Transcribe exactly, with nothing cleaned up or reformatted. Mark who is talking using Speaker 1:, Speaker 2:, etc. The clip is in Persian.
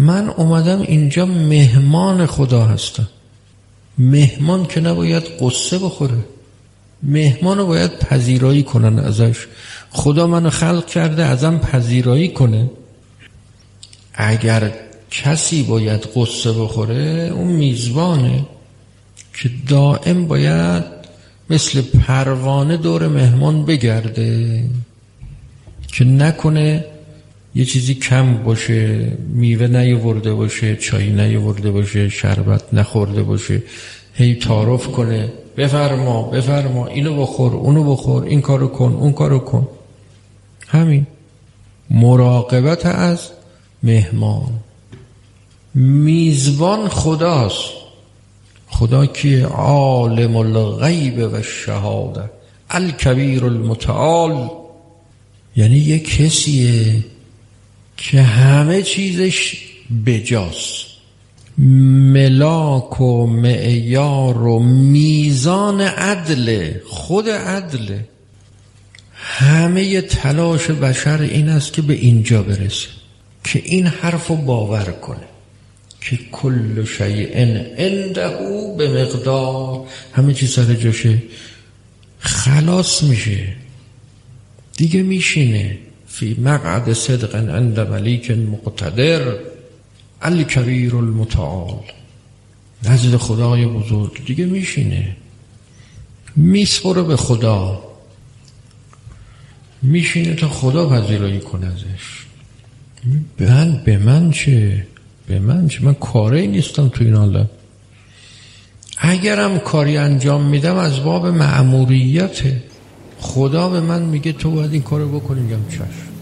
Speaker 1: من اومدم اینجا مهمان خدا هستم. مهمان که نباید قصه بخوره، مهمان رو باید پذیرایی کنن ازش. خدا منو خلق کرده ازم پذیرایی کنه. اگر کسی باید قصه بخوره اون میزبانه که دائم باید مثل پروانه دور مهمان بگرده که نکنه یه چیزی کم باشه، میوه نیاورده باشه، چای نیاورده باشه، شربت نخورده باشه، هی تعارف کنه بفرما بفرما اینو بخور اونو بخور، این کارو کن اون کارو کن. همین مراقبت از مهمان. میزبان خداست. خدا کیه؟ عالم الغیب و الشهاده الکبیر المتعال. یعنی یه کسیه که همه چیزش بجاست، ملاک و معیار و میزان عدله، خود عدله. همه تلاش بشر این است که به اینجا برسه که این حرف رو باور کنه که کل شیء عنده به مقدار. همه چیز سر جاشه، خلاص میشه دیگه، میشینه فی مقعد صدق عند ملیک مقتدر الکبیر المتعال، نزد خدای بزرگ دیگه میشینه، میسپره به خدا، میشینه تا خدا پذیرایی کنه ازش. من به من چه؟ به من چه؟ من کاری نیستم تو این عالم. اگرم کاری انجام میدم از باب مأموریته. خدا به من میگه تو باید این کارو بکنی، میگم چشم.